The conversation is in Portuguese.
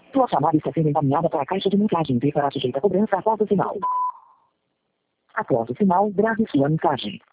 Sua chamada está sendo encaminhada para a caixa de mensagem e será sujeita a cobrança após o sinal. Após o sinal, grave sua mensagem.